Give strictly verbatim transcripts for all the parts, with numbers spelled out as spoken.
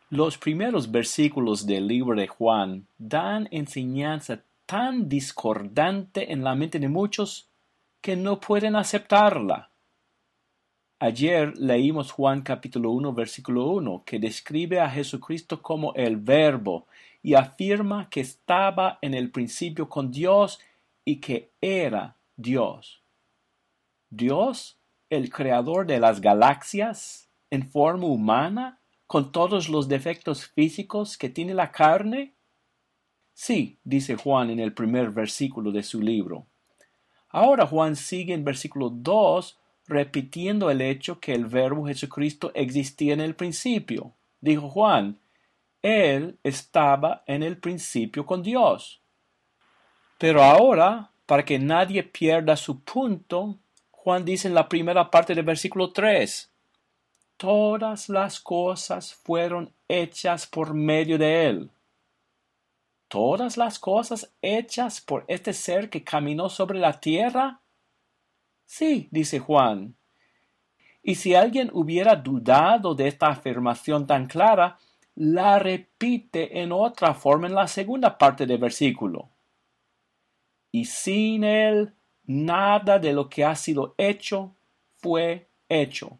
Los primeros versículos del libro de Juan dan enseñanza tan discordante en la mente de muchos que no pueden aceptarla. Ayer leímos Juan capítulo uno versículo uno, que describe a Jesucristo como el Verbo y afirma que estaba en el principio con Dios y que era Dios. ¿Dios, el creador de las galaxias, en forma humana, con todos los defectos físicos que tiene la carne? Sí, dice Juan en el primer versículo de su libro. Ahora Juan sigue en versículo dos repitiendo el hecho que el Verbo Jesucristo existía en el principio. Dijo Juan, Él estaba en el principio con Dios. Pero ahora, para que nadie pierda su punto, Juan dice en la primera parte del versículo tres, todas las cosas fueron hechas por medio de Él. ¿Todas las cosas hechas por este ser que caminó sobre la tierra? Sí, dice Juan. Y si alguien hubiera dudado de esta afirmación tan clara, la repite en otra forma en la segunda parte del versículo. Y sin Él, nada de lo que ha sido hecho fue hecho.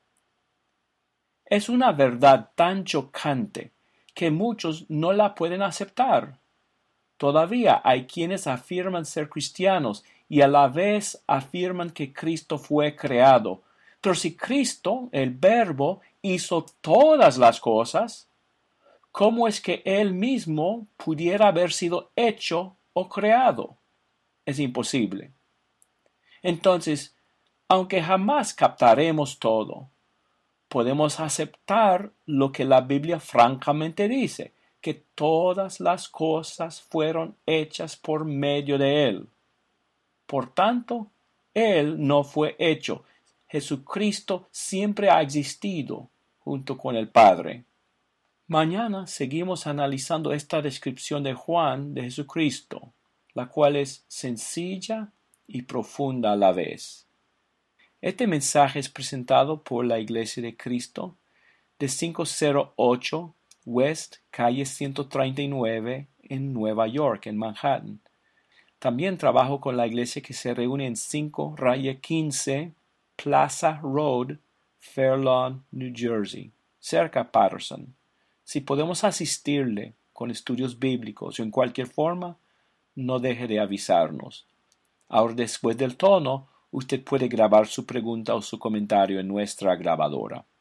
Es una verdad tan chocante que muchos no la pueden aceptar. Todavía hay quienes afirman ser cristianos y a la vez afirman que Cristo fue creado. Pero si Cristo, el Verbo, hizo todas las cosas, ¿cómo es que Él mismo pudiera haber sido hecho o creado? Es imposible. Entonces, aunque jamás captaremos todo, podemos aceptar lo que la Biblia francamente dice, que todas las cosas fueron hechas por medio de Él. Por tanto, Él no fue hecho. Jesucristo siempre ha existido junto con el Padre. Mañana seguimos analizando esta descripción de Juan de Jesucristo, la cual es sencilla y profunda a la vez. Este mensaje es presentado por la Iglesia de Cristo de quinientos ocho West Calle ciento treinta y nueve en Nueva York, en Manhattan. También trabajo con la iglesia que se reúne en cinco quince Plaza Road, Fair Lawn, New Jersey, cerca a Patterson. Si podemos asistirle con estudios bíblicos o en cualquier forma, no deje de avisarnos. Ahora, después del tono, usted puede grabar su pregunta o su comentario en nuestra grabadora.